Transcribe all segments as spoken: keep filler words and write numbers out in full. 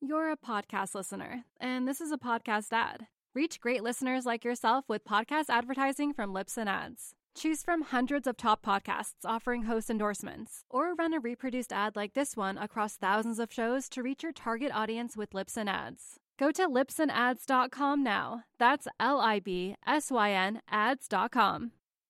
You're a podcast listener, and this is a podcast ad. Reach great listeners like yourself with podcast advertising from Libsyn Ads. Choose from hundreds of top podcasts offering host endorsements, or run a reproduced ad like this one across thousands of shows to reach your target audience with Libsyn Ads. Go to libsyn ads dot com now. That's L I B S Y N ads dot com.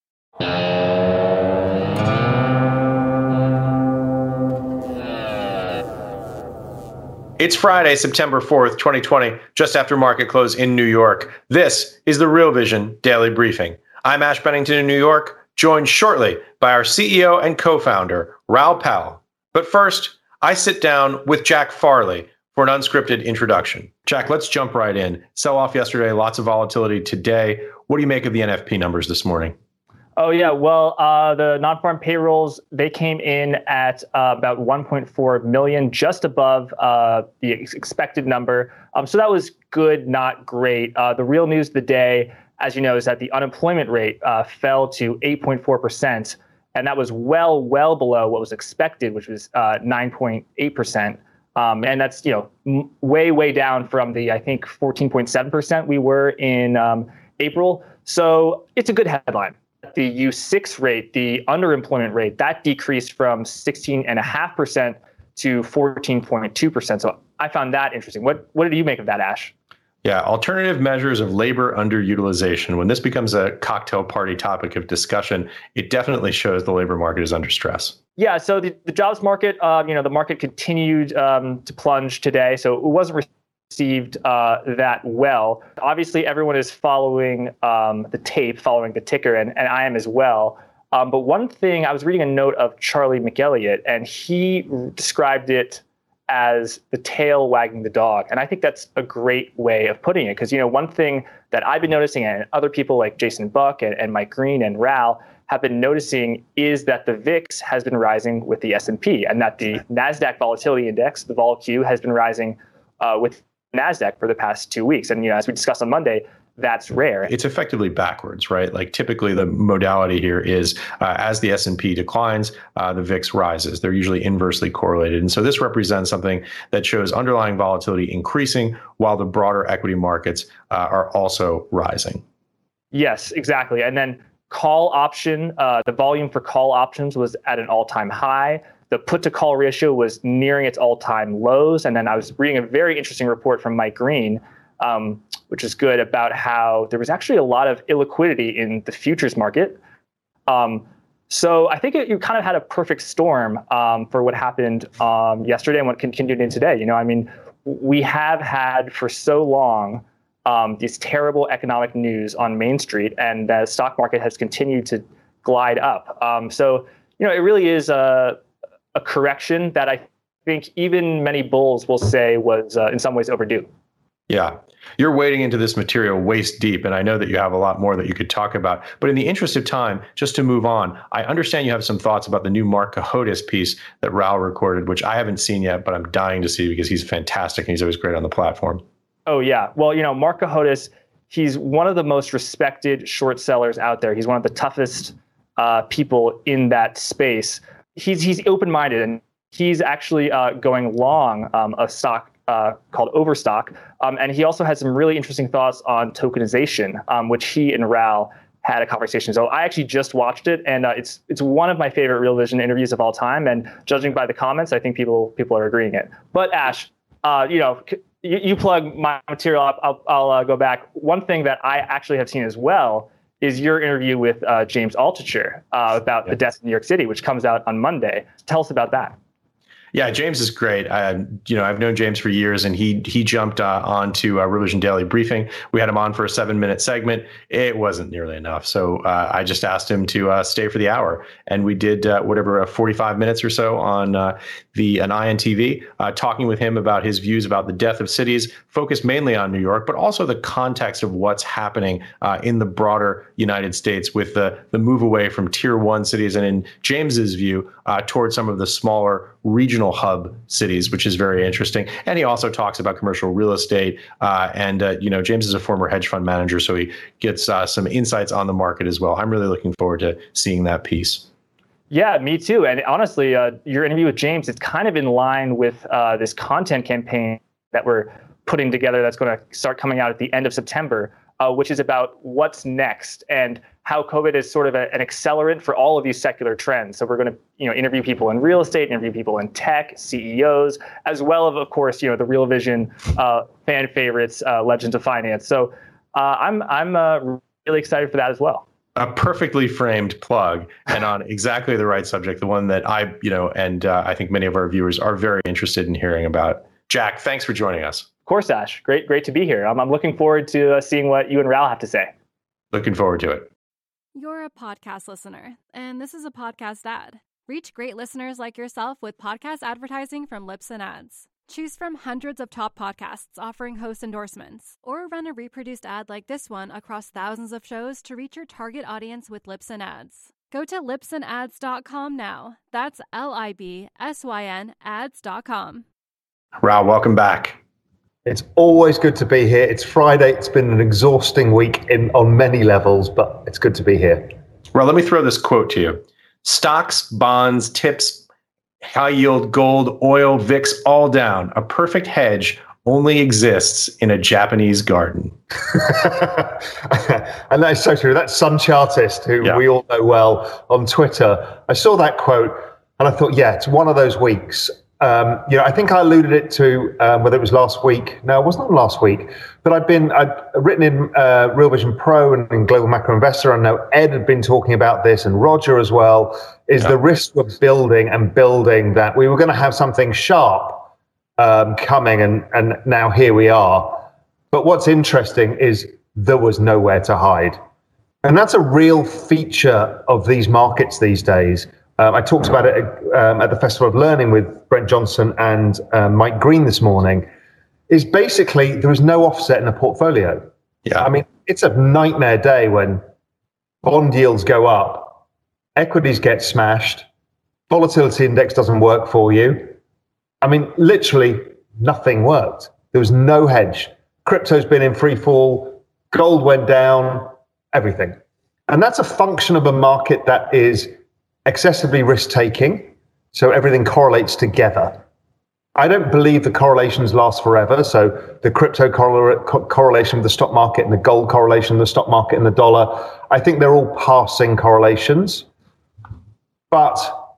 It's Friday, September fourth, twenty twenty, just after market close in New York. This is the Real Vision Daily Briefing. I'm Ash Bennington in New York, joined shortly by our C E O and co-founder, Raoul Pal. But first, I sit down with Jack Farley for an unscripted introduction. Jack, let's jump right in. Sell off yesterday, lots of volatility today. What do you make of the N F P numbers this morning? Oh, yeah. Well, uh, the non-farm payrolls, they came in at uh, about one point four million, just above uh, the ex- expected number. Um, so that was good, not great. Uh, the real news of the day, as you know, is that the unemployment rate uh, fell to eight point four percent. And that was well, well below what was expected, which was uh, nine point eight percent. Um, and that's, you know, m- way, way down from the, I think, fourteen point seven percent we were in um, April. So it's a good headline. The U six rate, the underemployment rate, that decreased from sixteen point five percent to fourteen point two percent. So I found that interesting. What what did you make of that, Ash? Yeah, alternative measures of labor underutilization. When this becomes a cocktail party topic of discussion, it definitely shows the labor market is under stress. Yeah, so the, the jobs market, uh, you know, the market continued um, to plunge today. So it wasn't received uh, that well. Obviously, everyone is following um, the tape, following the ticker, and, and I am as well. Um, but one thing, I was reading a note of Charlie McElliott, and he described it as the tail wagging the dog. And I think that's a great way of putting it, because, you know, one thing that I've been noticing, and other people like Jason Buck and, and Mike Green and Raoul have been noticing, is that the V I X has been rising with the S and P, and that the NASDAQ Volatility Index, the Vol Q, has been rising uh, with NASDAQ for the past two weeks. And, you know, as we discussed on Monday, that's rare. It's effectively backwards, right? Like typically the modality here is uh, as the S and P declines, uh, the V I X rises. They're usually inversely correlated. And so this represents something that shows underlying volatility increasing while the broader equity markets uh, are also rising. Yes, exactly. And then call option, uh, the volume for call options was at an all-time high. The put to call ratio was nearing its all-time lows. And then I was reading a very interesting report from Mike Green, um, which is good, about how there was actually a lot of illiquidity in the futures market. Um, so I think it, you kind of had a perfect storm um, for what happened um, yesterday and what continued in today. You know, I mean, we have had for so long um, these terrible economic news on Main Street, and the stock market has continued to glide up. Um, so, you know, it really is a a correction that I think even many bulls will say was uh, in some ways overdue. Yeah, you're wading into this material waist deep, and I know that you have a lot more that you could talk about. But in the interest of time, just to move on, I understand you have some thoughts about the new Mark Cohodes piece that Raoul recorded, which I haven't seen yet, but I'm dying to see because he's fantastic and he's always great on the platform. Oh, yeah. Well, you know, Mark Cohodes, he's one of the most respected short sellers out there. He's one of the toughest uh, people in that space. He's he's open-minded, and he's actually uh, going long um, a stock uh, called Overstock. Um, and he also had some really interesting thoughts on tokenization, um, which he and Raoul had a conversation. So I actually just watched it, and uh, it's it's one of my favorite Real Vision interviews of all time. And judging by the comments, I think people people are agreeing it. But Ash, uh, you know, you, you plug my material up. I'll, I'll uh, go back. One thing that I actually have seen as well is your interview with uh, James Altucher uh, about yeah. the death in New York City, which comes out on Monday. Tell us about that. Yeah, James is great. I, you know, I've known James for years, and he he jumped uh, onto uh, Real Vision Daily Briefing. We had him on for a seven-minute segment. It wasn't nearly enough, so uh, I just asked him to uh, stay for the hour, and we did uh, whatever uh, forty-five minutes or so on uh, the an I N T V, uh, talking with him about his views about the death of cities, focused mainly on New York, but also the context of what's happening uh, in the broader United States with the the move away from tier one cities, and in James's view, uh, towards some of the smaller regional hub cities, which is very interesting. And he also talks about commercial real estate. Uh, and, uh, you know, James is a former hedge fund manager, so he gets uh, some insights on the market as well. I'm really looking forward to seeing that piece. Yeah, me too. And honestly, uh, your interview with James, it's kind of in line with uh, this content campaign that we're putting together that's going to start coming out at the end of September, uh, which is about what's next and how COVID is sort of a, an accelerant for all of these secular trends. So we're going to, you know, interview people in real estate, interview people in tech, C E Os, as well as, of course, you know, the Real Vision uh, fan favorites, uh, Legends of Finance. So uh, I'm I'm uh, really excited for that as well. A perfectly framed plug, and on exactly the right subject, the one that I, you know, and uh, I think many of our viewers are very interested in hearing about. Jack, thanks for joining us. Of course, Ash. Great, great to be here. I'm, I'm looking forward to uh, seeing what you and Raoul have to say. Looking forward to it. You're a podcast listener, and this is a podcast ad. Reach great listeners like yourself with podcast advertising from Libsyn Ads. Choose from hundreds of top podcasts offering host endorsements, or run a reproduced ad like this one across thousands of shows to reach your target audience with Libsyn Ads. Go to libsyn ads dot com now. That's L I B S Y N ads dot com. Raoul, welcome back. It's always good to be here. It's Friday. It's been an exhausting week in on many levels, but it's good to be here. Well, let me throw this quote to you. Stocks, bonds, tips, high yield, gold, oil, V I X, all down. A perfect hedge only exists in a Japanese garden. And that's so true. That's Sun Chartist, who yeah. we all know well on Twitter. I saw that quote and I thought, yeah, it's one of those weeks. Um, you know, I think I alluded it to um, whether it was last week. No, it wasn't last week. But I've been I've written in uh, Real Vision Pro and in Global Macro Investor. I know Ed had been talking about this, and Roger as well. Is yeah. the risk we're building and building that we were going to have something sharp um, coming, and and now here we are. But what's interesting is there was nowhere to hide, and that's a real feature of these markets these days. Um, I talked about it um, at the Festival of Learning with Brent Johnson and um, Mike Green this morning, is basically there is no offset in a portfolio. Yeah. I mean, it's a nightmare day when bond yields go up, equities get smashed, volatility index doesn't work for you. I mean, literally nothing worked. There was no hedge. Crypto's been in free fall, gold went down, everything. And that's a function of a market that is excessively risk-taking, so everything correlates together. I don't believe the correlations last forever, so the crypto correl- co- correlation with the stock market and the gold correlation with the stock market and the dollar, I think they're all passing correlations. But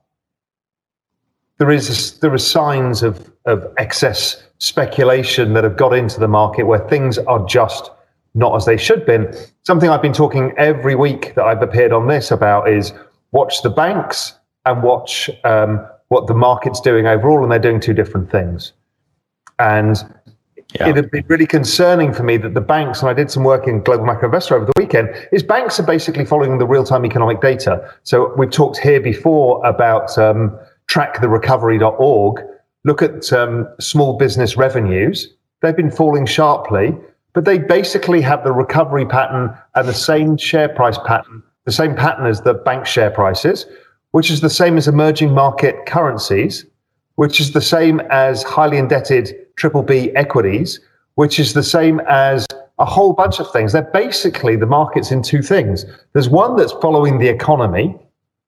there is there are signs of, of excess speculation that have got into the market where things are just not as they should have been. Something I've been talking every week that I've appeared on this about is watch the banks and watch um, what the market's doing overall, and they're doing two different things. And yeah. it had been really concerning for me that the banks, and I did some work in Global Macro Investor over the weekend, is banks are basically following the real-time economic data. So we've talked here before about um, track the recovery dot org. Look at um, small business revenues. They've been falling sharply, but they basically have the recovery pattern and the same share price pattern the same pattern as the bank share prices, which is the same as emerging market currencies, which is the same as highly indebted triple B equities, which is the same as a whole bunch of things. They're basically the markets in two things. There's one that's following the economy,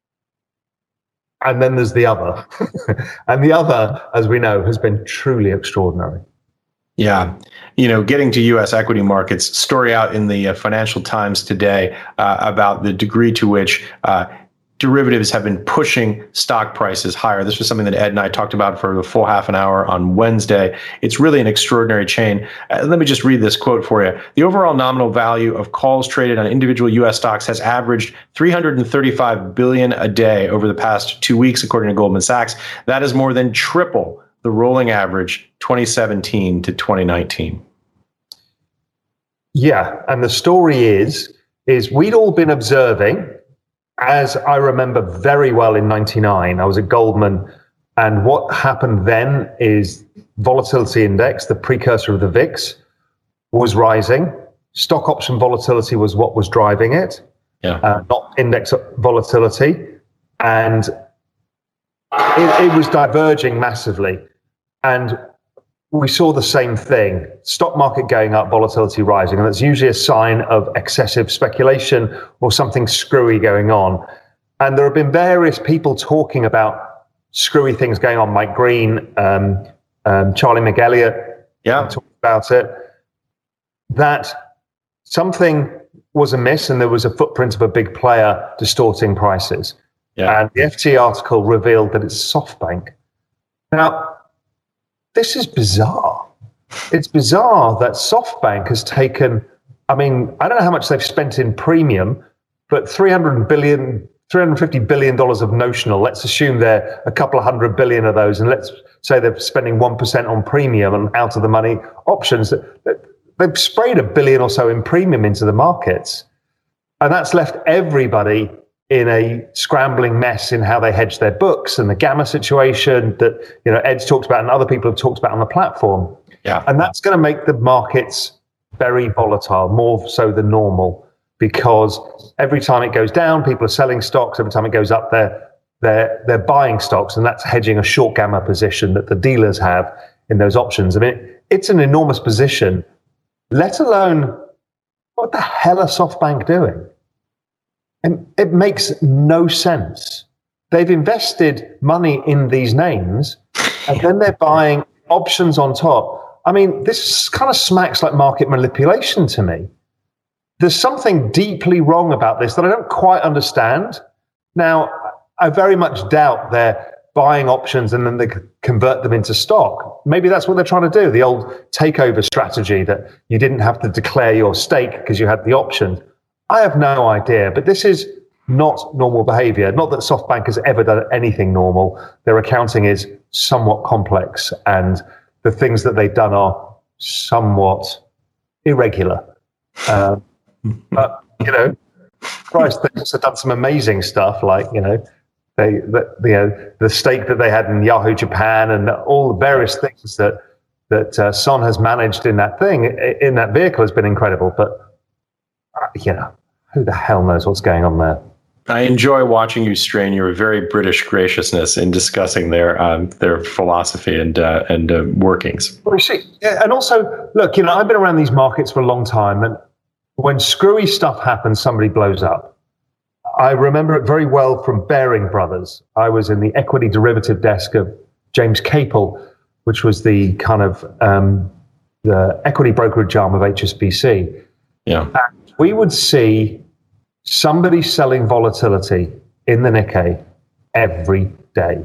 and then there's the other. And the other, as we know, has been truly extraordinary. Yeah. You know, getting to U S equity markets, story out in the uh, Financial Times today uh, about the degree to which uh, derivatives have been pushing stock prices higher. This was something that Ed and I talked about for the full half an hour on Wednesday. It's really an extraordinary chain. Uh, let me just read this quote for you. The overall nominal value of calls traded on individual U S stocks has averaged three hundred thirty-five billion dollars a day over the past two weeks, according to Goldman Sachs. That is more than triple the rolling average twenty seventeen to twenty nineteen. Yeah, and the story is, is we'd all been observing, as I remember very well in ninety-nine, I was at Goldman, and what happened then is volatility index, the precursor of the V I X, was rising. Stock option volatility was what was driving it, yeah. uh, not index volatility. And it, it was diverging massively. And we saw the same thing, stock market going up, volatility rising, and that's usually a sign of excessive speculation or something screwy going on. And there have been various people talking about screwy things going on, Mike Green, um, um, Charlie McElliott, Yeah. and talked about it, that something was amiss and there was a footprint of a big player distorting prices. Yeah. And the F T article revealed that it's SoftBank. Now, this is bizarre. It's bizarre that SoftBank has taken, I mean, I don't know how much they've spent in premium, but three hundred billion, three hundred fifty billion dollars of notional. Let's assume they're a couple of hundred billion of those, and let's say they're spending one percent on premium and out of the money options. They've sprayed a billion or so in premium into the markets. And that's left everybody in a scrambling mess in how they hedge their books, and the gamma situation that, you know, Ed's talked about and other people have talked about on the platform. Yeah. And that's going to make the markets very volatile, more so than normal, because every time it goes down, people are selling stocks. Every time it goes up, they're, they're, they're buying stocks, and that's hedging a short gamma position that the dealers have in those options. I mean, it's an enormous position, let alone what the hell are SoftBank doing? And it makes no sense. They've invested money in these names, and then they're buying options on top. I mean, this kind of smacks like market manipulation to me. There's something deeply wrong about this that I don't quite understand. Now, I very much doubt they're buying options and then they convert them into stock. Maybe that's what they're trying to do, the old takeover strategy that you didn't have to declare your stake because you had the option. I have no idea, but this is not normal behavior. Not that SoftBank has ever done anything normal. Their accounting is somewhat complex, and the things that they've done are somewhat irregular. Uh, but, you know, Christ, they've also done some amazing stuff, like, you know, they, the, you know, the stake that they had in Yahoo Japan and all the various things that that uh, Son has managed in that thing, in that vehicle, has been incredible. But, you know, who the hell knows what's going on there? I enjoy watching you strain your very British graciousness in discussing their um, their philosophy and uh, and uh, workings. Well, you see, yeah, and also, look, you know, I've been around these markets for a long time, and when screwy stuff happens, somebody blows up. I remember it very well from Baring Brothers. I was in the equity derivative desk of James Capel, which was the kind of um, the equity brokerage arm of H S B C. Yeah, and we would see somebody selling volatility in the Nikkei every day.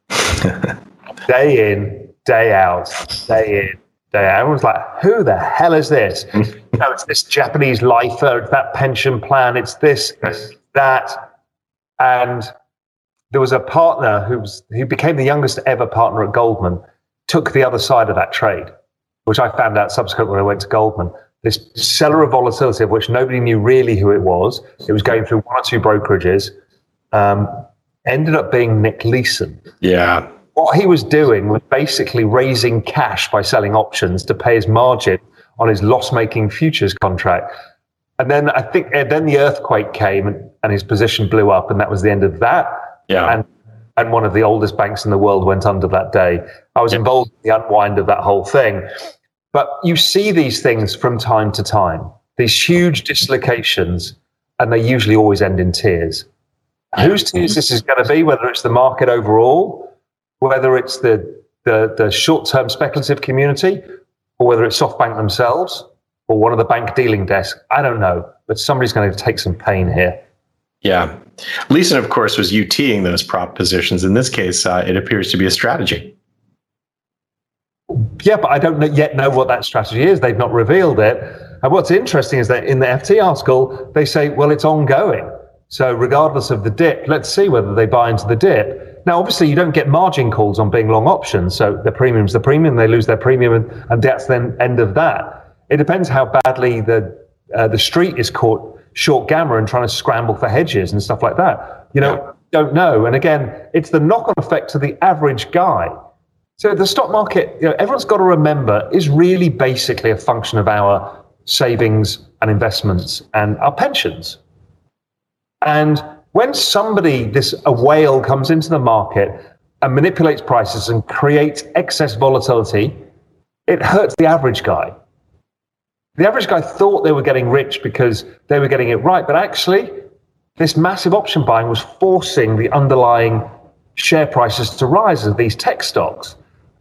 Day in, day out, day in, day out. Everyone's like, who the hell is this? You know, it's this Japanese lifer, it's that pension plan, it's this, that. And there was a partner who, was, who became the youngest ever partner at Goldman, took the other side of that trade, which I found out subsequently when I went to Goldman. This seller of volatility, of which nobody knew really who it was, it was going through one or two brokerages, um, ended up being Nick Leeson. Yeah. What he was doing was basically raising cash by selling options to pay his margin on his loss-making futures contract. And then I think and then the earthquake came and, and his position blew up, and that was the end of that. Yeah. And and one of the oldest banks in the world went under that day. I was involved in the unwind of that whole thing. But you see these things from time to time, these huge dislocations, and they usually always end in tears. Whose tears this is going to be, whether it's the market overall, whether it's the, the, the short-term speculative community, or whether it's SoftBank themselves, or one of the bank dealing desks, I don't know. But somebody's going to take some pain here. Yeah. Leeson, of course, was UTing those prop positions. In this case, uh, it appears to be a strategy. Yeah, but I don't yet know what that strategy is. They've not revealed it. And what's interesting is that in the F T article, they say, well, it's ongoing. So regardless of the dip, let's see whether they buy into the dip. Now, obviously, you don't get margin calls on being long options. So the premium's the premium, they lose their premium, and, and that's the end of that. It depends how badly the uh, the street is caught short gamma and trying to scramble for hedges and stuff like that. You know, yeah. Don't know. And again, it's the knock-on effect to the average guy. So the stock market, you know, everyone's got to remember, is really basically a function of our savings and investments and our pensions. And when somebody, this a whale comes into the market and manipulates prices and creates excess volatility, it hurts the average guy. The average guy thought they were getting rich because they were getting it right, but actually, this massive option buying was forcing the underlying share prices to rise of these tech stocks.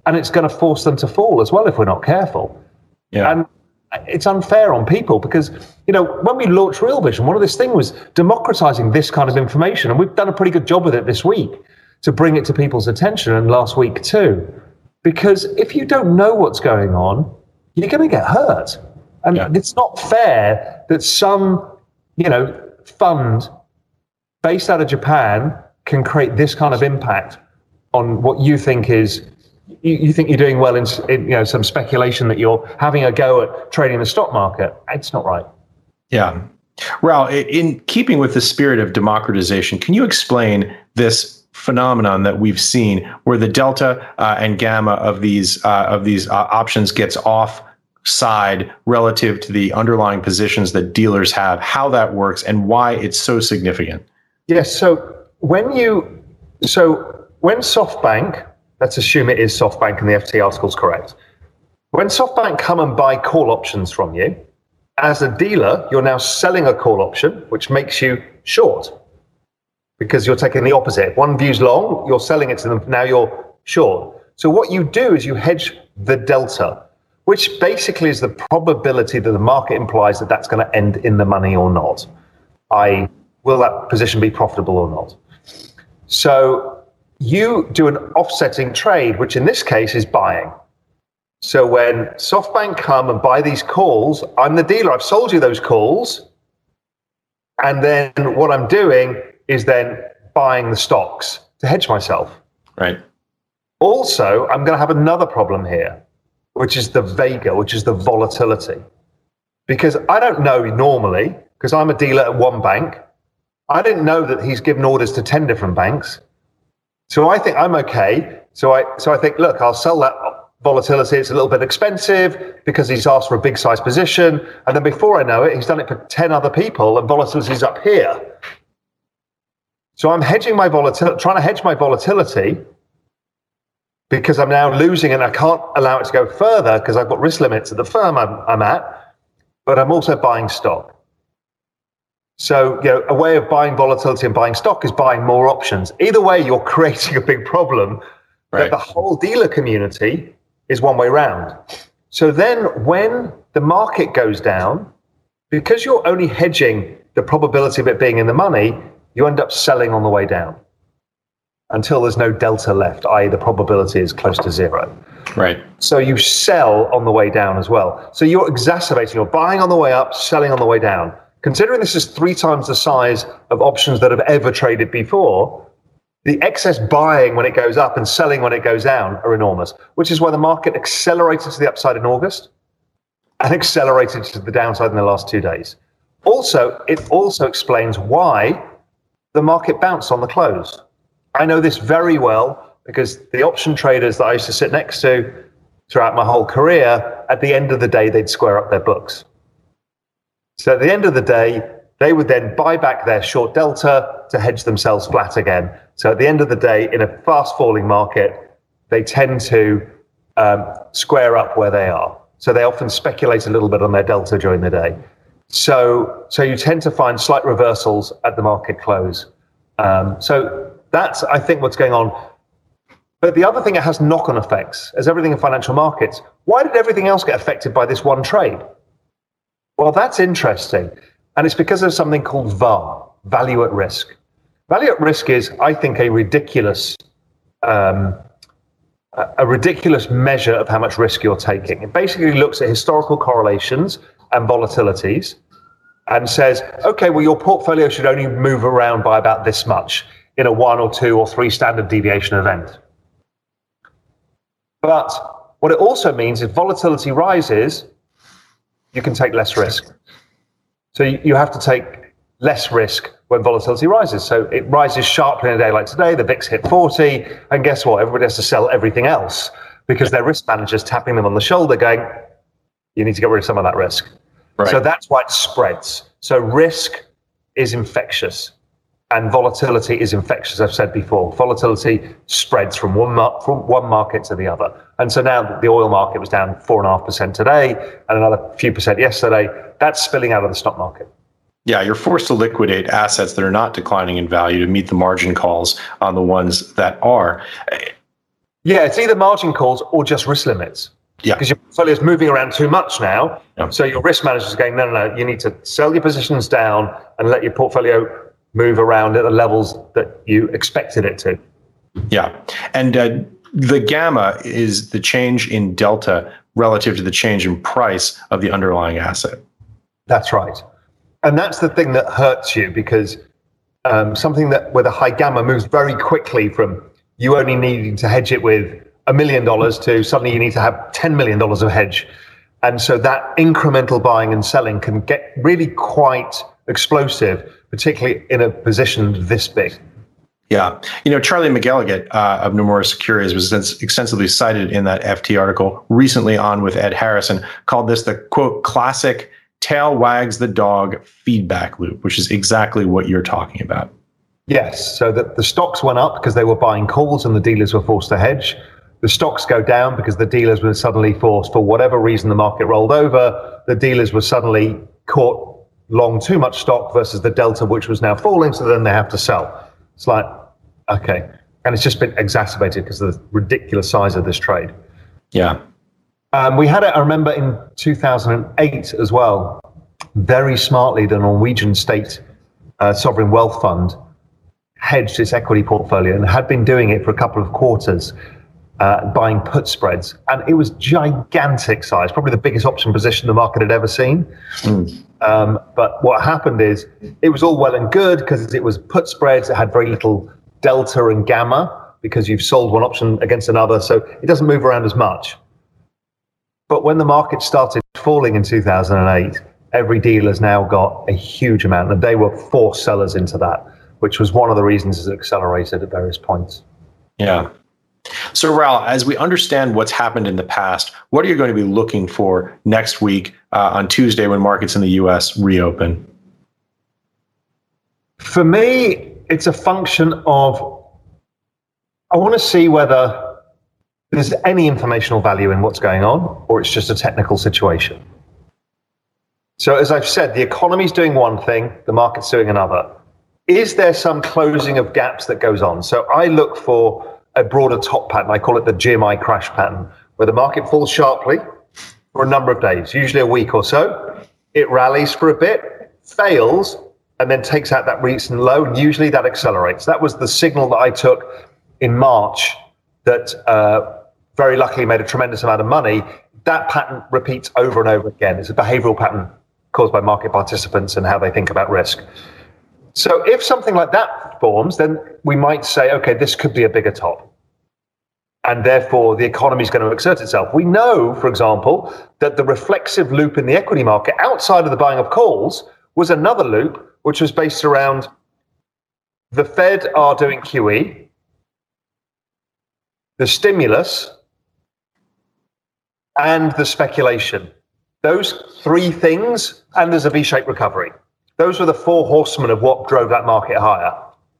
and it's going to force them to fall as well if we're not careful. Yeah. And it's unfair on people because, you know, when we launched Real Vision, one of this thing was democratizing this kind of information. And we've done a pretty good job with it this week to bring it to people's attention, and last week too. Because if you don't know what's going on, you're going to get hurt. And yeah. it's not fair that some, you know, fund based out of Japan can create this kind of impact on what you think is, you, you think you're doing well in, in, you know, some speculation that you're having a go at trading the stock market. It's not right. Yeah. Raoul, in keeping with the spirit of democratization, can you explain this phenomenon that we've seen where the delta uh, and gamma of these uh, of these uh, options gets offside relative to the underlying positions that dealers have, how that works and why it's so significant? Yes. So when you, so when SoftBank, let's assume it is SoftBank and the F T article is correct. When SoftBank come and buy call options from you, as a dealer, you're now selling a call option, which makes you short because you're taking the opposite. If one view's long, you're selling it to them. Now you're short. So what you do is you hedge the delta, which basically is the probability that the market implies that that's going to end in the money or not. I will that position be profitable or not? So you do an offsetting trade, which in this case is buying. So when SoftBank come and buy these calls, I'm the dealer. I've sold you those calls. And then what I'm doing is then buying the stocks to hedge myself. Right. Also, I'm going to have another problem here, which is the vega, which is the volatility. Because I don't know normally, because I'm a dealer at one bank, I didn't know that he's given orders to ten different banks. So I think I'm okay. So I so I think, look, I'll sell that volatility. It's a little bit expensive because he's asked for a big size position. And then before I know it, he's done it for ten other people and volatility's up here. So I'm hedging my volatility, trying to hedge my volatility because I'm now losing and I can't allow it to go further because I've got risk limits at the firm I'm, I'm at, but I'm also buying stock. So, you know, a way of buying volatility and buying stock is buying more options. Either way, you're creating a big problem right. that the whole dealer community is one way round. So then when the market goes down, because you're only hedging the probability of it being in the money, you end up selling on the way down until there's no delta left, that is the probability is close to zero. Right. So you sell on the way down as well. So you're exacerbating, you're buying on the way up, selling on the way down. Considering this is three times the size of options that have ever traded before, the excess buying when it goes up and selling when it goes down are enormous, which is why the market accelerated to the upside in August and accelerated to the downside in the last two days. Also, it also explains why the market bounced on the close. I know this very well because the option traders that I used to sit next to throughout my whole career, at the end of the day, they'd square up their books. So at the end of the day, they would then buy back their short delta to hedge themselves flat again. So at the end of the day, in a fast falling market, they tend to um, square up where they are. So they often speculate a little bit on their delta during the day. So, so you tend to find slight reversals at the market close. Um, so that's, I think, what's going on. But the other thing, it has knock-on effects, as everything in financial markets. Why did everything else get affected by this one trade? Well, that's interesting. And it's because of something called V A R, value at risk. Value at risk is, I think, a ridiculous, um, a ridiculous measure of how much risk you're taking. It basically looks at historical correlations and volatilities and says, okay, well, your portfolio should only move around by about this much in a one or two or three standard deviation event. But what it also means is volatility rises, you can take less risk. So you, you have to take less risk when volatility rises. So it rises sharply in a day like today, the V I X hit forty, and guess what? Everybody has to sell everything else because their risk manager's tapping them on the shoulder going, you need to get rid of some of that risk. Right. So that's why it spreads. So risk is infectious and volatility is infectious, I've said before. Volatility spreads from one, mar- from one market to the other. And so now the oil market was down four point five percent today and another few percent yesterday. That's spilling out of the stock market. Yeah, you're forced to liquidate assets that are not declining in value to meet the margin calls on the ones that are. Yeah, it's either margin calls or just risk limits. Yeah. Because your portfolio is moving around too much now. Yeah. So your risk manager is going, no, no, no, you need to sell your positions down and let your portfolio move around at the levels that you expected it to. Yeah. And uh, the gamma is the change in delta relative to the change in price of the underlying asset. That's right. And that's the thing that hurts you, because um, something that with a high gamma moves very quickly from you only needing to hedge it with a million dollars to suddenly you need to have ten million dollars of hedge. And so that incremental buying and selling can get really quite explosive, particularly in a position this big. Yeah. You know, Charlie McElligott uh, of Nomura Securities was extensively cited in that F T article recently on with Ed Harrison, called this the, quote, classic tail wags the dog feedback loop, which is exactly what you're talking about. Yes. So that the stocks went up because they were buying calls and the dealers were forced to hedge. The stocks go down because the dealers were suddenly forced, for whatever reason the market rolled over, the dealers were suddenly caught long too much stock versus the delta, which was now falling, so then they have to sell. It's like, okay. And it's just been exacerbated because of the ridiculous size of this trade. Yeah. Um, we had it, I remember, in two thousand eight as well. Very smartly, the Norwegian state uh, sovereign wealth fund hedged its equity portfolio and had been doing it for a couple of quarters, uh, buying put spreads. And it was gigantic size, probably the biggest option position the market had ever seen. Mm. Um, but what happened is it was all well and good because it was put spreads. It had very little delta and gamma because you've sold one option against another. So it doesn't move around as much. But when the market started falling in two thousand eight, every dealer's now got a huge amount, and they were forced sellers into that, which was one of the reasons it accelerated at various points. Yeah. So, Raoul, as we understand what's happened in the past, what are you going to be looking for next week uh, on Tuesday when markets in the U S reopen? For me, it's a function of, I want to see whether there's any informational value in what's going on, or it's just a technical situation. So as I've said, the economy's doing one thing, the market's doing another. Is there some closing of gaps that goes on? So I look for a broader top pattern. I call it the G M I crash pattern, where the market falls sharply for a number of days, usually a week or so. It rallies for a bit, fails, and then takes out that recent low, and usually that accelerates. That was the signal that I took in March that uh, very luckily made a tremendous amount of money. That pattern repeats over and over again. It's a behavioral pattern caused by market participants and how they think about risk. So if something like that forms, then we might say, okay, this could be a bigger top. And therefore, the economy is going to exert itself. We know, for example, that the reflexive loop in the equity market outside of the buying of calls was another loop, which was based around the Fed are doing Q E, the stimulus, and the speculation. Those three things, and there's a V-shaped recovery. Those were the four horsemen of what drove that market higher.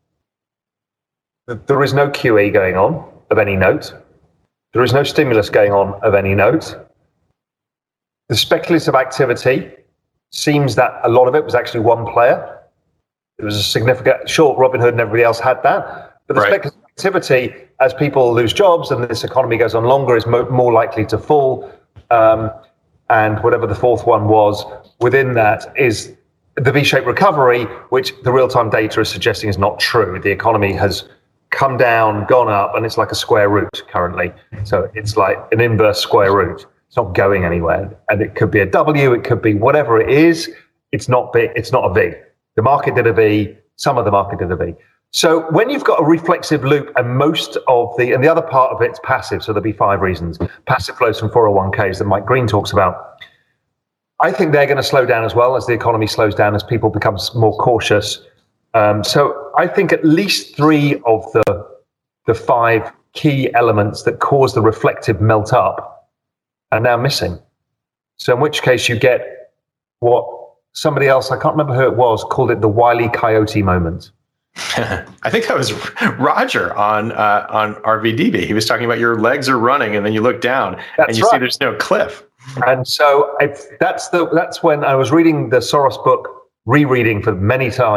There is no Q E going on of any note. There is no stimulus going on of any note. The speculative activity seems that a lot of it was actually one player. It was a significant, short Robinhood and everybody else had that. But the right. speculative activity, as people lose jobs and this economy goes on longer, is mo- more likely to fall. Um, and whatever the fourth one was within that is the V-shaped recovery, which the real-time data is suggesting is not true. The economy has come down, gone up, and it's like a square root currently. So it's like an inverse square root. It's not going anywhere. And it could be a W, it could be whatever it is. It's not big. It's not a V. The market did a V. Some of the market did a V. So when you've got a reflexive loop, and most of the, and the other part of it's passive, so there'll be five reasons. Passive flows from four oh one k's that Mike Green talks about. I think they're going to slow down as well as the economy slows down, as people become more cautious. Um, so I think at least three of the the five key elements that cause the reflective melt up are now missing. So in which case you get what somebody else, I can't remember who it was, called it the Wile E. Coyote moment. I think that was Roger on uh, on R V D B. He was talking about your legs are running, and then you look down that's and you right. see there's no cliff. And so if that's the that's when I was reading the Soros book, rereading for many times,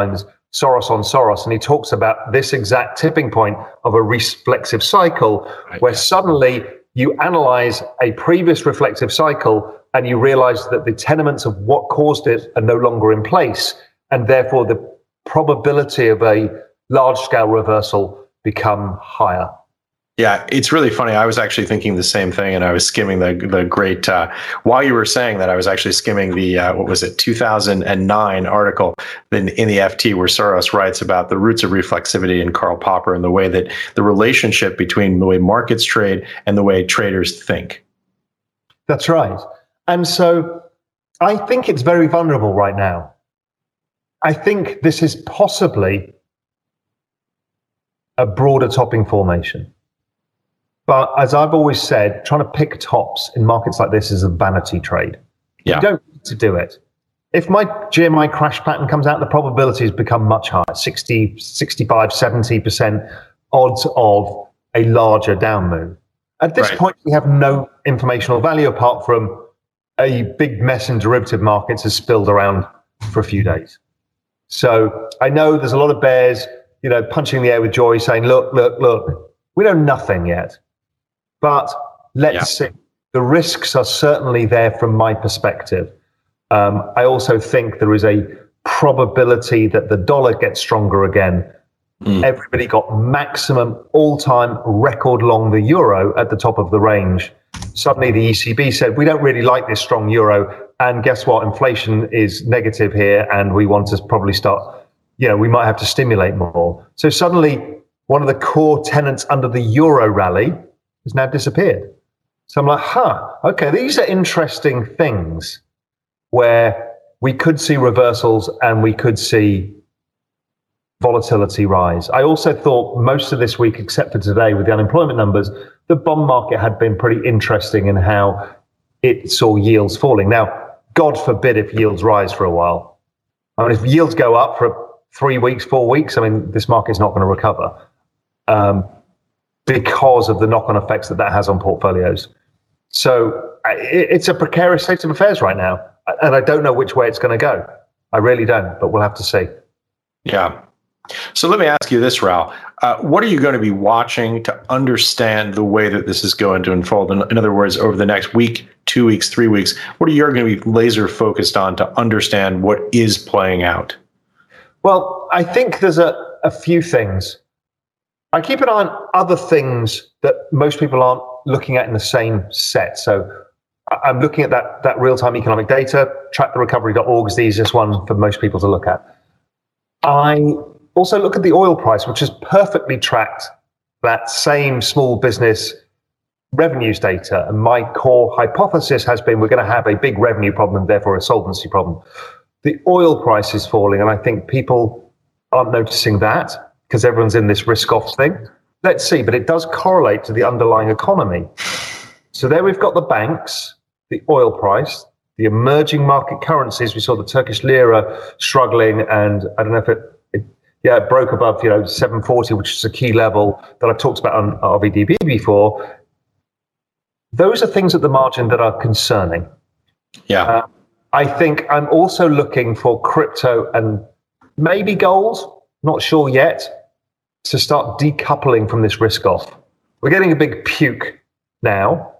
Soros on Soros, and he talks about this exact tipping point of a reflexive cycle, right, where suddenly you analyze a previous reflexive cycle and you realize that the tenements of what caused it are no longer in place, and therefore the probability of a large-scale reversal become higher. Yeah, it's really funny. I was actually thinking the same thing, and I was skimming the the great. Uh, while you were saying that, I was actually skimming the uh, what was it, two thousand nine article in, in the F T where Soros writes about the roots of reflexivity in Karl Popper and the way that the relationship between the way markets trade and the way traders think. That's right, and so I think it's very vulnerable right now. I think this is possibly a broader topping formation. But as I've always said, trying to pick tops in markets like this is a vanity trade. Yeah. You don't need to do it. If my G M I crash pattern comes out, the probabilities become much higher, sixty, sixty-five, seventy percent odds of a larger down move. At this right. point, we have no informational value apart from a big mess in derivative markets has spilled around for a few days. So I know there's a lot of bears, you know, punching the air with joy saying, look, look, look, we know nothing yet. But let's yeah. see. The risks are certainly there from my perspective. Um, I also think there is a probability that the dollar gets stronger again. Mm. Everybody got maximum all-time record long the euro at the top of the range. Suddenly the E C B said, we don't really like this strong euro. And guess what? Inflation is negative here, and we want to probably start, you know, we might have to stimulate more. So suddenly one of the core tenets under the euro rally has now disappeared. So I'm like, huh, okay, these are interesting things where we could see reversals and we could see volatility rise. I also thought most of this week, except for today with the unemployment numbers, the bond market had been pretty interesting in how it saw yields falling. Now, God forbid if yields rise for a while. I mean, if yields go up for three weeks, four weeks, I mean, this market's not going to recover. Um, because of the knock-on effects that that has on portfolios. So it's a precarious state of affairs right now, and I don't know which way it's going to go. I really don't, but we'll have to see. Yeah. So let me ask you this, Raoul. Uh, what are you going to be watching to understand the way that this is going to unfold? In, in other words, over the next week, two weeks, three weeks, what are you going to be laser focused on to understand what is playing out? Well, I think there's a, a few things. I keep an eye on other things that most people aren't looking at in the same set. So I'm looking at that, that real-time economic data. track the recovery dot org is the easiest one for most people to look at. I also look at the oil price, which has perfectly tracked that same small business revenues data. And my core hypothesis has been we're going to have a big revenue problem and therefore a solvency problem. The oil price is falling, and I think people aren't noticing that, because everyone's in this risk-off thing. Let's see, but it does correlate to the underlying economy. So there we've got the banks, the oil price, the emerging market currencies. We saw the Turkish lira struggling, and I don't know if it, it yeah, it broke above, you know, seven forty, which is a key level that I've talked about on R V D B before. Those are things at the margin that are concerning. Yeah. Uh, I think I'm also looking for crypto and maybe gold, not sure yet, to start decoupling from this risk off. We're getting a big puke now.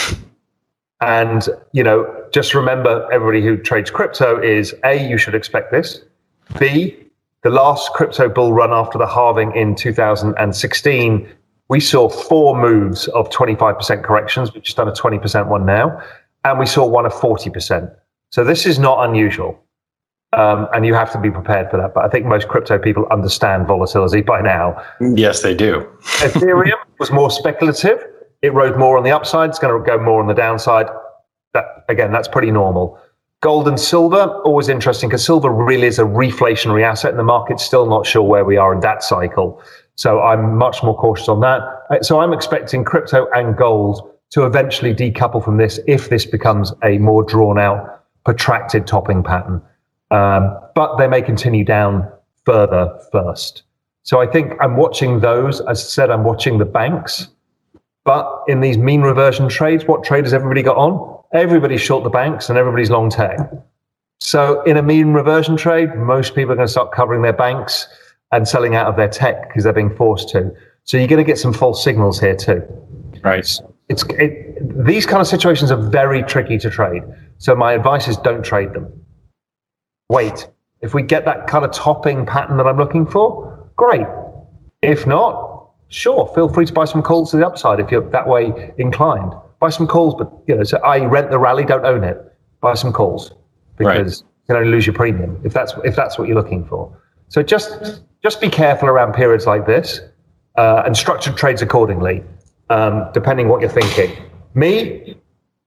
And, you know, just remember, everybody who trades crypto is A, you should expect this. B, the last crypto bull run after the halving in two thousand sixteen, we saw four moves of twenty-five percent corrections. We've just done a twenty percent one now. And we saw one of forty percent. So this is not unusual. Um, and you have to be prepared for that. But I think most crypto people understand volatility by now. Yes, they do. Ethereum was more speculative. It rode more on the upside. It's going to go more on the downside. That, again, that's pretty normal. Gold and silver, always interesting, because silver really is a reflationary asset, and the market's still not sure where we are in that cycle. So I'm much more cautious on that. So I'm expecting crypto and gold to eventually decouple from this if this becomes a more drawn-out, protracted topping pattern. Um, but they may continue down further first. So I think I'm watching those. As I said, I'm watching the banks. But in these mean reversion trades, what trade has everybody got on? Everybody's short the banks and everybody's long tech. So in a mean reversion trade, most people are going to start covering their banks and selling out of their tech because they're being forced to. So you're going to get some false signals here too. Right. It's it, these kind of situations are very tricky to trade. So my advice is don't trade them. Wait. If we get that kind of topping pattern that I'm looking for, great. If not, sure, feel free to buy some calls to the upside if you're that way inclined. Buy some calls, but you know, so I rent the rally, don't own it. Buy some calls because right. you can only lose your premium if that's if that's what you're looking for. So just just be careful around periods like this uh, and structured trades accordingly, um, depending what you're thinking. Me,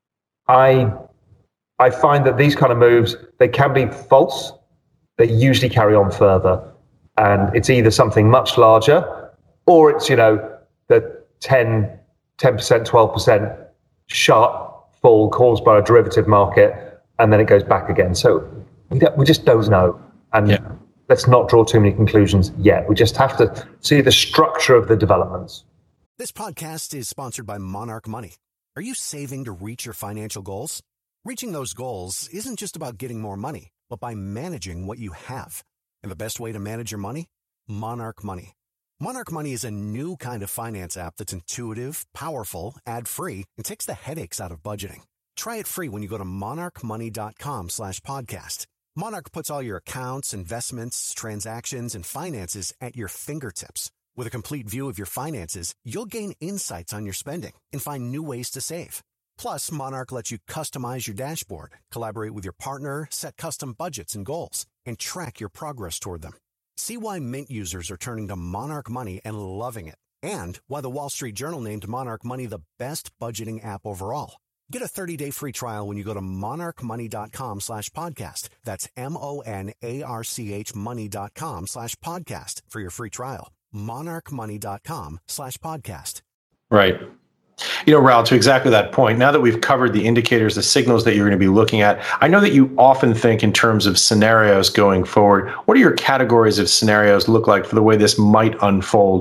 I I find that these kind of moves, they can be false. They usually carry on further, and it's either something much larger, or it's, you know, the ten, ten percent, twelve percent sharp fall caused by a derivative market, and then it goes back again. So we don't, we just don't know, and yeah. let's not draw too many conclusions yet. We just have to see the structure of the developments. This podcast is sponsored by Monarch Money. Are you saving to reach your financial goals? Reaching those goals isn't just about getting more money, but by managing what you have. And the best way to manage your money? Monarch Money. Monarch Money is a new kind of finance app that's intuitive, powerful, ad-free, and takes the headaches out of budgeting. Try it free when you go to monarchmoney.com slash podcast. Monarch puts all your accounts, investments, transactions, and finances at your fingertips. With a complete view of your finances, you'll gain insights on your spending and find new ways to save. Plus, Monarch lets you customize your dashboard, collaborate with your partner, set custom budgets and goals, and track your progress toward them. See why Mint users are turning to Monarch Money and loving it, and why the Wall Street Journal named Monarch Money the best budgeting app overall. Get a thirty-day free trial when you go to monarchmoney.com slash podcast. That's M-O-N-A-R-C-H money.com slash podcast for your free trial. monarchmoney.com slash podcast. Right. You know, Raoul, to exactly that point, now that we've covered the indicators, the signals that you're going to be looking at, I know that you often think in terms of scenarios going forward. What do your categories of scenarios look like for the way this might unfold?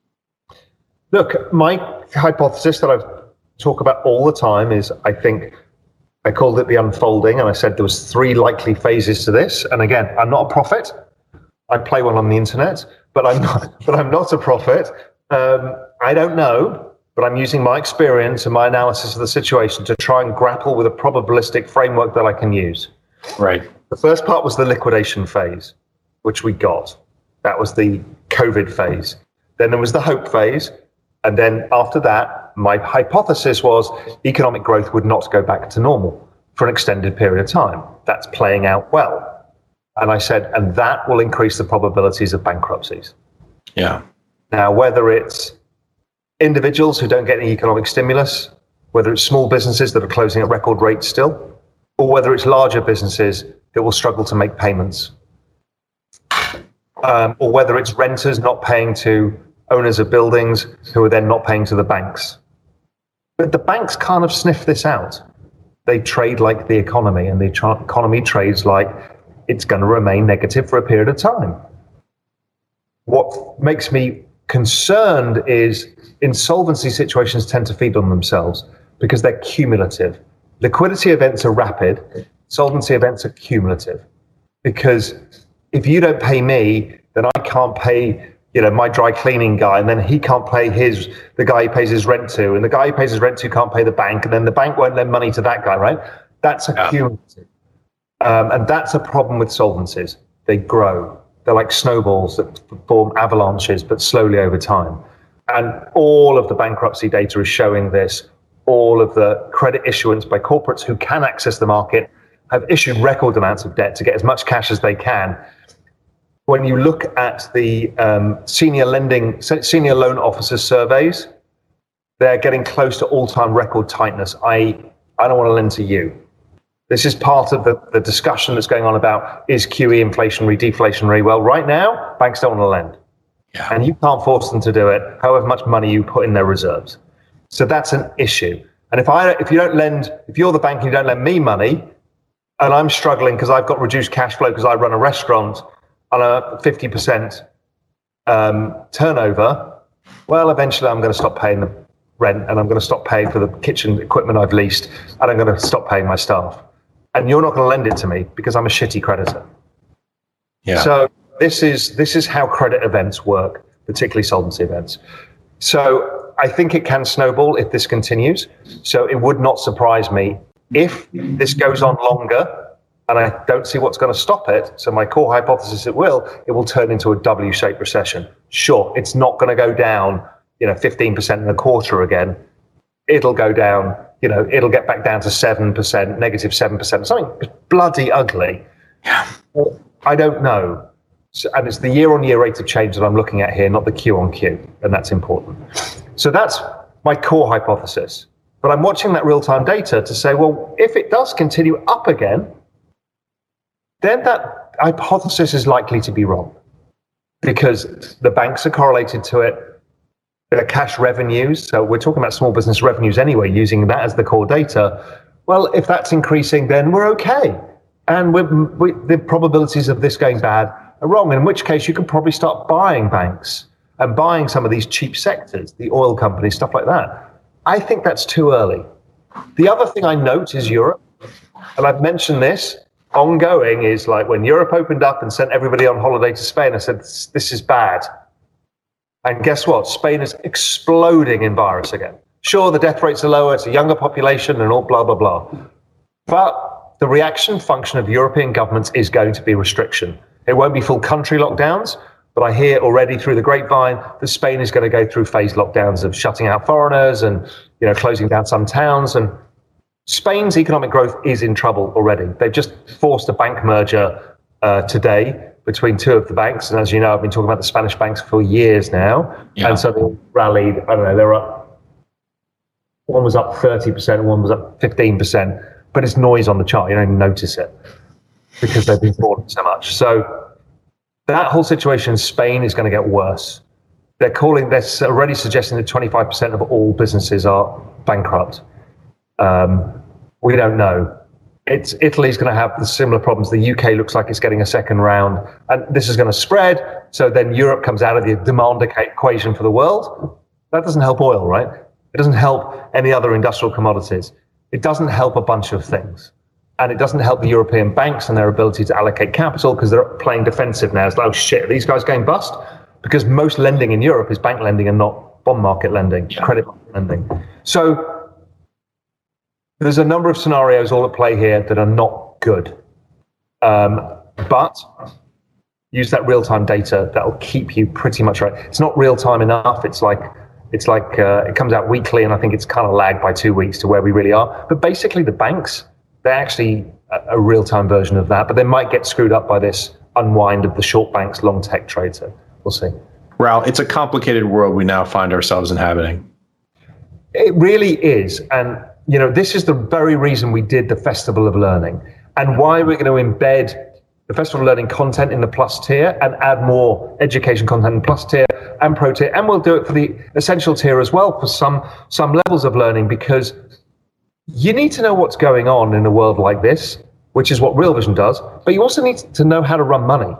Look, my hypothesis that I talk about all the time is, I think, I called it the unfolding, and I said there was three likely phases to this. And again, I'm not a prophet. I play one on the internet, but I'm not, but I'm not a prophet. Um, I don't know. But I'm using my experience and my analysis of the situation to try and grapple with a probabilistic framework that I can use. Right. The first part was the liquidation phase, which we got. That was the COVID phase. Then there was the hope phase. And then after that, my hypothesis was economic growth would not go back to normal for an extended period of time. That's playing out well. And I said, and that will increase the probabilities of bankruptcies. Yeah. Now, whether it's individuals who don't get any economic stimulus, whether it's small businesses that are closing at record rates still, or whether it's larger businesses that will struggle to make payments, um, or whether it's renters not paying to owners of buildings who are then not paying to the banks. But the banks kind of sniff this out. They trade like the economy, and the tra- economy trades like it's going to remain negative for a period of time. What makes me concerned is insolvency situations tend to feed on themselves because they're cumulative. Liquidity events are rapid, solvency events are cumulative. Because if you don't pay me, then I can't pay, you know, my dry cleaning guy, and then he can't pay his the guy he pays his rent to, and the guy he pays his rent to can't pay the bank, and then the bank won't lend money to that guy, right? That's a yeah. cumulative. Um, and that's a problem with solvencies. They grow. They're like snowballs that form avalanches, but slowly over time. And all of the bankruptcy data is showing this. All of the credit issuance by corporates who can access the market have issued record amounts of debt to get as much cash as they can. When you look at the um, senior lending, senior loan officers surveys, they're getting close to all-time record tightness. I, I don't want to lend to you. This is part of the, the discussion that's going on about, is Q E inflationary, deflationary? Well, right now, banks don't want to lend. Yeah. And you can't force them to do it, however much money you put in their reserves. So that's an issue. And if I, if you don't lend, if you're the bank and you don't lend me money, and I'm struggling because I've got reduced cash flow because I run a restaurant on a fifty percent um, turnover, well, eventually I'm going to stop paying the rent, and I'm going to stop paying for the kitchen equipment I've leased, and I'm going to stop paying my staff. and you're not going to lend it to me because I'm a shitty creditor. Yeah. So this is this is how credit events work, particularly solvency events. So I think it can snowball if this continues. So it would not surprise me if this goes on longer, and I don't see what's going to stop it. So my core hypothesis, it will, it will turn into a W-shaped recession. Sure, it's not going to go down, you know, fifteen percent in a quarter again. It'll go down, you know, it'll get back down to seven percent, negative seven percent, something bloody ugly. Yeah. I don't know. So, and it's the year-on-year rate of change that I'm looking at here, not the Q on Q, and that's important. So that's my core hypothesis. But I'm watching that real-time data to say, well, if it does continue up again, then that hypothesis is likely to be wrong, because the banks are correlated to it. Their cash revenues, so we're talking about small business revenues anyway, using that as the core data. Well, if that's increasing, then we're okay. And we're, we, the probabilities of this going bad are wrong, in which case you can probably start buying banks and buying some of these cheap sectors, the oil companies, stuff like that. I think that's too early. The other thing I note is Europe, and I've mentioned this, ongoing is like when Europe opened up and sent everybody on holiday to Spain, I said, this is bad. And guess what? Spain is exploding in virus again. Sure, the death rates are lower, it's a younger population and all blah, blah, blah. But the reaction function of European governments is going to be restriction. It won't be full country lockdowns, but I hear already through the grapevine that Spain is going to go through phased lockdowns of shutting out foreigners and, you know, closing down some towns. And Spain's economic growth is in trouble already. They've just forced a bank merger uh, today between two of the banks. And as you know, I've been talking about the Spanish banks for years now. Yeah. And so they rallied, I don't know, they were up, one was up thirty percent, one was up fifteen percent, but it's noise on the chart. You don't even notice it because they've been bought so much. So that whole situation in Spain is going to get worse. They're calling, they're already suggesting that twenty-five percent of all businesses are bankrupt. Um, we don't know. It's Italy's going to have the similar problems. The U K looks like it's getting a second round, and this is going to spread. So then Europe comes out of the demand equation for the world. That doesn't help oil, right? It doesn't help any other industrial commodities. It doesn't help a bunch of things. And it doesn't help the European banks and their ability to allocate capital because they're playing defensive now. It's like, oh shit, are these guys going bust? Because most lending in Europe is bank lending and not bond market lending, yeah. credit market lending. So there's a number of scenarios all at play here that are not good. Um, but use that real-time data. That'll keep you pretty much right. It's not real-time enough. It's like, it's like uh, it comes out weekly, and I think it's kind of lagged by two weeks to where we really are. But basically the banks, they're actually a, a real-time version of that, but they might get screwed up by this unwind of the short banks, long tech trade. So we'll see. Raoul, it's a complicated world we now find ourselves inhabiting. It really is. And you know, this is the very reason we did the Festival of Learning, and why we're going to embed the Festival of Learning content in the Plus tier and add more education content in Plus tier and Pro tier. And we'll do it for the Essential tier as well for some, some levels of learning, because you need to know what's going on in a world like this, which is what Real Vision does. But you also need to know how to run money,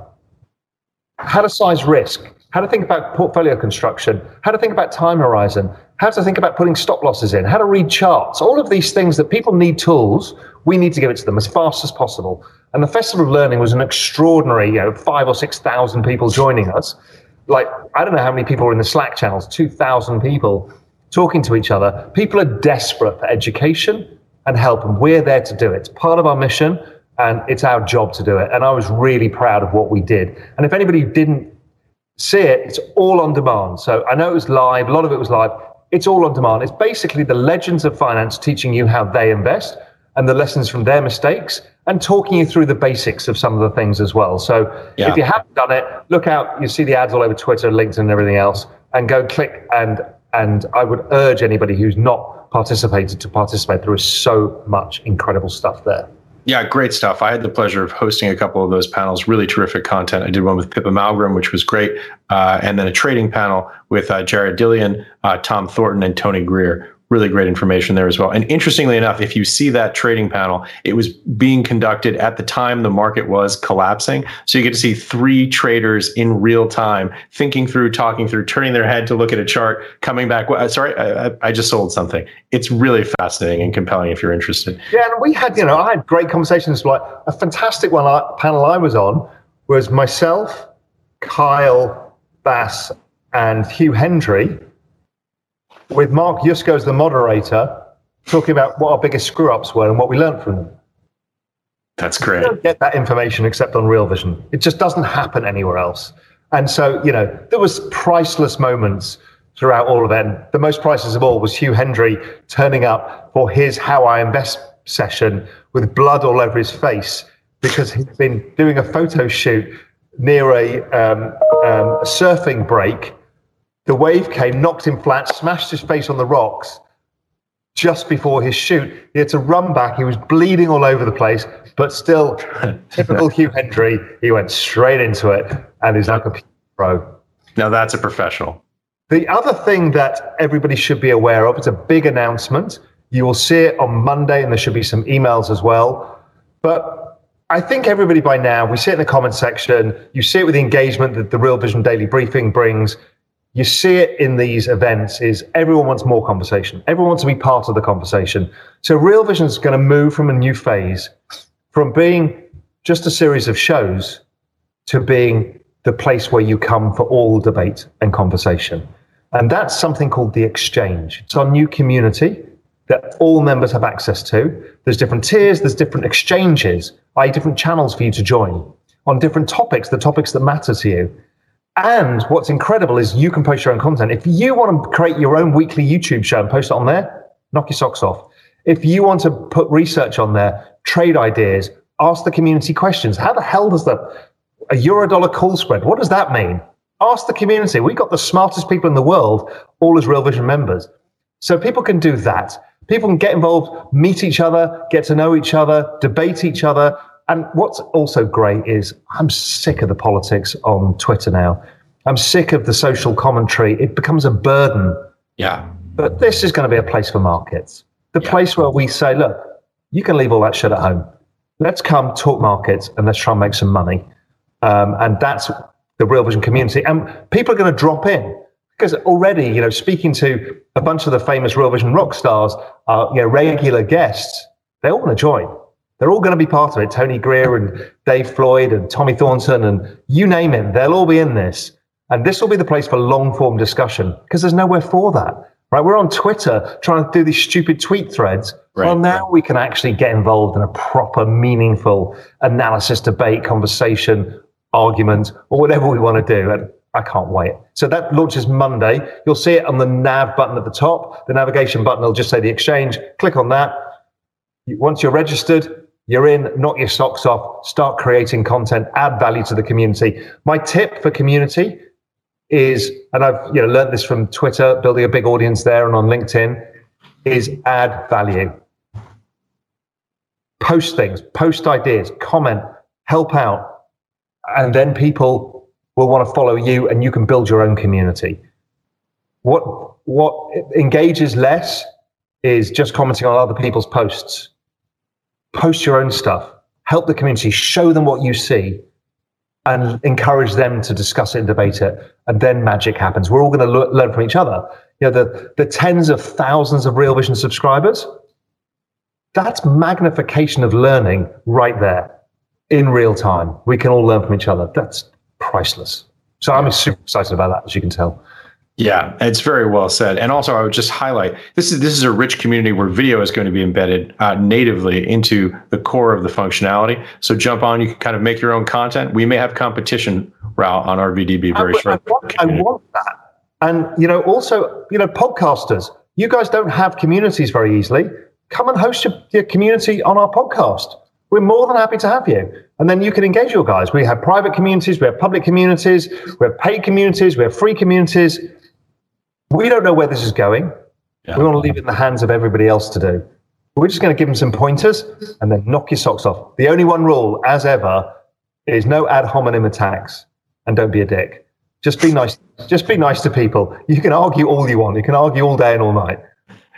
how to size risk, how to think about portfolio construction, how to think about time horizon, how to think about putting stop losses in, how to read charts, all of these things that people need tools. We need to give it to them as fast as possible. And the Festival of Learning was an extraordinary, you know, five or six thousand people joining us. Like, I don't know how many people were in the Slack channels, two thousand people talking to each other. People are desperate for education and help, and we're there to do it. It's part of our mission, and it's our job to do it. And I was really proud of what we did. And if anybody didn't see it, it's all on demand. So I know it was live, a lot of it was live. It's all on demand. It's basically the legends of finance teaching you how they invest and the lessons from their mistakes, and talking you through the basics of some of the things as well. So yeah. If you haven't done it, look out. You see the ads all over Twitter, LinkedIn, and everything else, and go click. And and I would urge anybody who's not participated to participate. There is so much incredible stuff there. Yeah, great stuff. I had the pleasure of hosting a couple of those panels, really terrific content. I did one with Pippa Malmgren, which was great. Uh, and then a trading panel with uh, Jared Dillian, uh, Tom Thornton, and Tony Greer. really great information there as well. And interestingly enough, if you see that trading panel, it was being conducted at the time the market was collapsing. So you get to see three traders in real time, thinking through, talking through, turning their head to look at a chart, coming back. Well, sorry, I, I just sold something. It's really fascinating and compelling if you're interested. Yeah, and we had, you know, I had great conversations. Like a fantastic one I, panel I was on was myself, Kyle Bass, and Hugh Hendry, with Mark Yusko as the moderator, talking about what our biggest screw-ups were and what we learned from them. That's great. You don't get that information except on Real Vision. It just doesn't happen anywhere else. And so, you know, there was priceless moments throughout all of it. And the most priceless of all was Hugh Hendry turning up for his How I Invest session with blood all over his face because he'd been doing a photo shoot near a, um, um, a surfing break. The wave came, knocked him flat, smashed his face on the rocks just before his shoot. He had to run back. He was bleeding all over the place, but still, typical Hugh Hendry, he went straight into it and is now a computer pro. Now that's a professional. The other thing that everybody should be aware of, it's a big announcement. You will see it on Monday, and there should be some emails as well. But I think everybody by now, we see it in the comment section, you see it with the engagement that the Real Vision Daily Briefing brings. You see it in these events is everyone wants more conversation. Everyone wants to be part of the conversation. So Real Vision is going to move from a new phase, from being just a series of shows to being the place where you come for all debate and conversation. And that's something called The Exchange. It's our new community that all members have access to. There's different tiers, there's different exchanges, that is different channels for you to join on different topics, the topics that matter to you. And what's incredible is you can post your own content. If you want to create your own weekly YouTube show and post it on there, knock your socks off. If you want to put research on there, trade ideas, ask the community questions. How the hell does the a euro-dollar call spread, what does that mean? Ask the community. We've got the smartest people in the world, all as Real Vision members. So people can do that. People can get involved, meet each other, get to know each other, debate each other. And what's also great is I'm sick of the politics on Twitter now. I'm sick of the social commentary. It becomes a burden. Yeah. But this is going to be a place for markets. The yeah. place where we say, look, you can leave all that shit at home. Let's come talk markets and let's try and make some money. Um, and that's the Real Vision community. And people are going to drop in because already, you know, speaking to a bunch of the famous Real Vision rock stars, uh, you know, regular guests, they all want to join. They're all going to be part of it. Tony Greer and Dave Floyd and Tommy Thornton and you name it, they'll all be in this. And this will be the place for long form discussion because there's nowhere for that, right? We're on Twitter trying to do these stupid tweet threads. Right. Well, now we can actually get involved in a proper, meaningful analysis, debate, conversation, argument, or whatever we want to do. And I can't wait. So that launches Monday. You'll see it on the nav button at the top. The navigation button will just say The Exchange. Click on that. Once you're registered, you're in, knock your socks off, start creating content, add value to the community. My tip for community is, and I've you know learned this from Twitter, building a big audience there and on LinkedIn, is add value. Post things, post ideas, comment, help out, and then people will want to follow you and you can build your own community. What, what engages less is just commenting on other people's posts. Post your own stuff, help the community, show them what you see, and encourage them to discuss it and debate it. And then magic happens. We're all going to le- learn from each other. You know, the, the tens of thousands of Real Vision subscribers, that's magnification of learning right there in real time. We can all learn from each other. That's priceless. So I'm super excited about that, as you can tell. Yeah, it's very well said. And also, I would just highlight this is this is a rich community where video is going to be embedded uh, natively into the core of the functionality. So jump on, you can kind of make your own content. We may have competition route on R V D B very shortly. I, want, I want that. And you know, also, you know, podcasters, you guys don't have communities very easily. Come and host your, your community on our podcast. We're more than happy to have you. And then you can engage your guys. We have private communities, we have public communities, we have paid communities, we have free communities. We don't know where this is going. Yeah. We want to leave it in the hands of everybody else to do. We're just going to give them some pointers and then knock your socks off. The only one rule, as ever, is no ad hominem attacks and don't be a dick. Just be nice. Just be nice to people. You can argue all you want. You can argue all day and all night.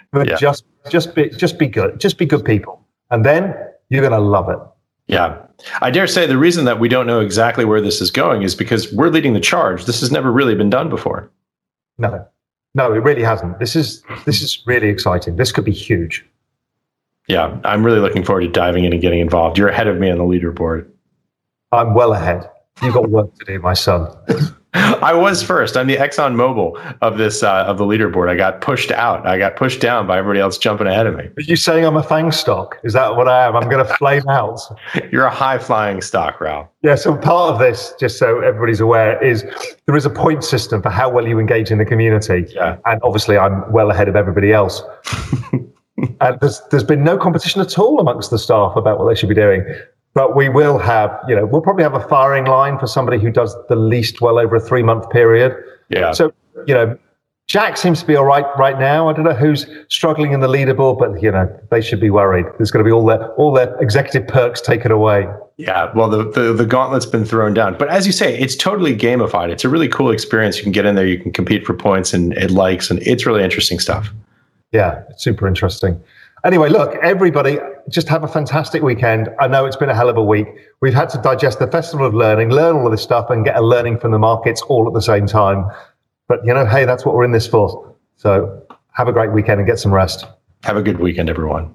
But Yeah. just just be just be good. Just be good people. And then you're gonna love it. Yeah. I dare say the reason that we don't know exactly where this is going is because we're leading the charge. This has never really been done before. No. No, it really hasn't. This is this is really exciting. This could be huge. Yeah. I'm really looking forward to diving in and getting involved. You're ahead of me on the leaderboard. I'm well ahead. You've got work to do, my son. I was first. I'm the ExxonMobil of this uh, of the leaderboard. I got pushed out. I got pushed down by everybody else jumping ahead of me. Are you saying I'm a fang stock? Is that what I am? I'm going to flame out. You're a high flying stock, Ralph. Yeah, so part of this, just so everybody's aware, is there is a point system for how well you engage in the community. Yeah. And obviously I'm well ahead of everybody else. And there's there's been no competition at all amongst the staff about what they should be doing. But we will have, you know, we'll probably have a firing line for somebody who does the least well over a three month period. Yeah. So, you know, Jack seems to be all right right now. I don't know who's struggling in the leaderboard, but, you know, they should be worried. There's going to be all their all their executive perks taken away. Yeah, well, the, the the gauntlet's been thrown down. But as you say, it's totally gamified. It's a really cool experience. You can get in there, you can compete for points and, and likes, and it's really interesting stuff. Yeah, it's super interesting. Anyway, look, everybody, just have a fantastic weekend. I know it's been a hell of a week. We've had to digest the Festival of Learning, learn all of this stuff, and get a learning from the markets all at the same time. But, you know, hey, that's what we're in this for. So have a great weekend and get some rest. Have a good weekend, everyone.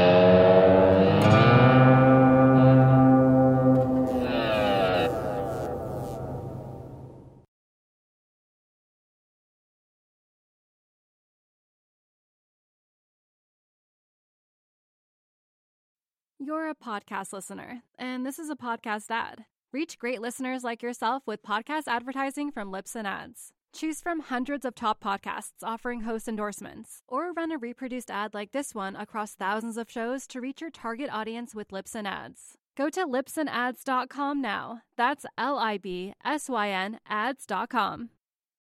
You're a podcast listener, and this is a podcast ad. Reach great listeners like yourself with podcast advertising from Libsyn Ads. Choose from hundreds of top podcasts offering host endorsements, or run a reproduced ad like this one across thousands of shows to reach your target audience with Libsyn Ads. Go to libsyn ads dot com now. That's L I B S Y N ads dot com.